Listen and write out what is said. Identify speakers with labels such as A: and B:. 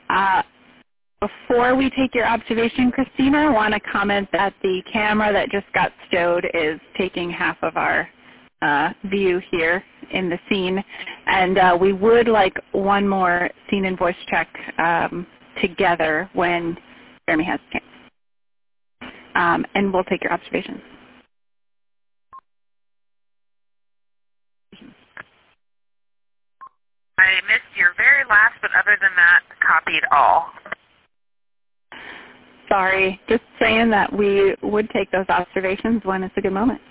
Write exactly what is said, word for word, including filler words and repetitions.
A: Uh, before we take your observation, Christina, I want to comment that the camera that just got stowed is taking half of our uh, view here in the scene. And uh, we would like one more scene and voice check um, together when Jeremy has a chance. Um, and we'll take your observations.
B: I missed your very last, but other than that, copied all.
A: Sorry, just saying that we would take those observations when it's a good moment.